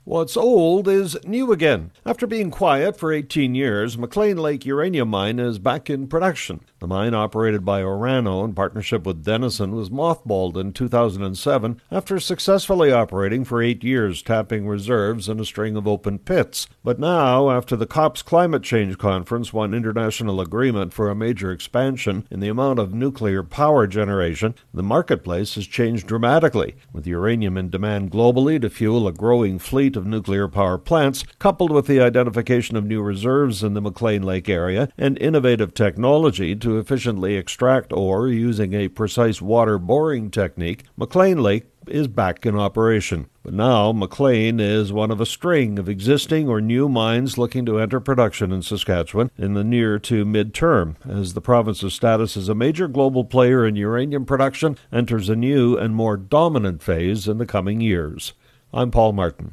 What's old is new again. After being quiet for 18 years, McClean Lake Uranium Mine is back in production. The mine, operated by Orano in partnership with Denison, was mothballed in 2007 after successfully operating for 8 years, tapping reserves in a string of open pits. But now, after the COP's Climate Change Conference won international agreement for a major expansion in the amount of nuclear power generation, the marketplace has changed dramatically, with uranium in demand globally to fuel a growing fleet of nuclear power plants, coupled with the identification of new reserves in the McClean Lake area and innovative technology to efficiently extract ore using a precise water boring technique. McClean Lake is back in operation. But now McClean is one of a string of existing or new mines looking to enter production in Saskatchewan in the near to mid-term, as the province's status as a major global player in uranium production enters a new and more dominant phase in the coming years. I'm Paul Martin.